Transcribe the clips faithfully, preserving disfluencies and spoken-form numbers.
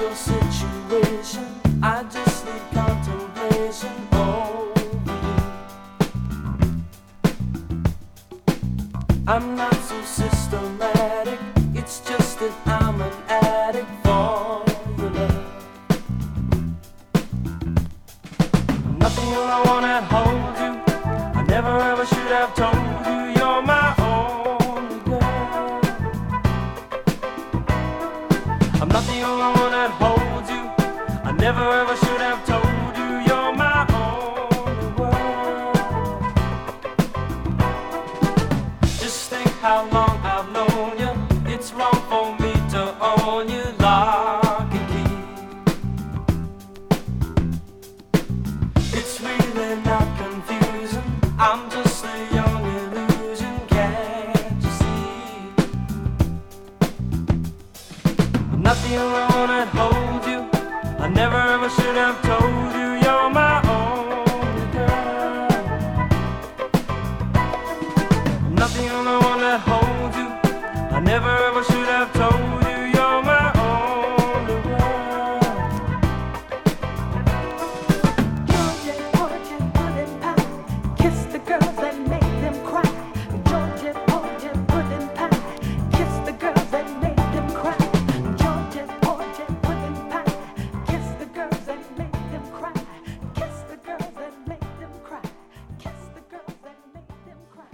your situation. I just need contemplation over you. I'm not so systematic, it's just that I'm an addict for your love. Nothing I wanna hold you, I never ever should have told you you're my only girl. I'm not the only one that holds you, I never ever should have told you you're my only world. Just think how long I've known you, it's wrong for me to own you lock and key. It's really not confusing, I'm just a young illusion, can't you see? I'm not the only one that holds you, I never ever should have told you you're my only girl. I'm not the only one that holds you, I never ever should have told you you're my only world. Georgia, Georgia, pudding pie, kiss the girls and make them cry. Georgia, Georgia, pudding pie, kiss the girls and make them cry. Georgia, Georgia, pudding pie, kiss the girls and make them cry. Kiss the girls and make them cry. Kiss the girls and make them cry.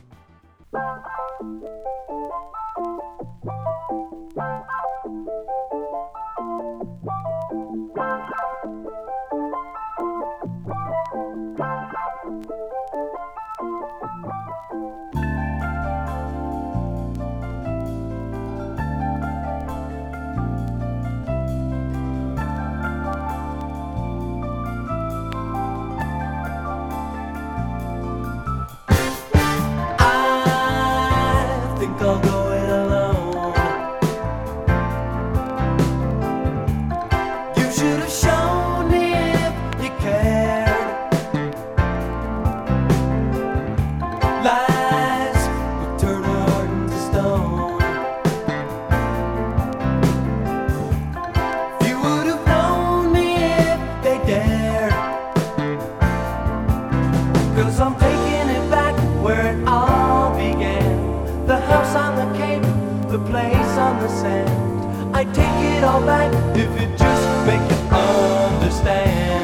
I think I'll go it alone. You should have shown me if you cared. Lies would turn our heart into stone. You would have known me if they dared. Cause I'm taking it back where it all began. The house on the cape, the place on the sand. I take it all back if it just make you understand.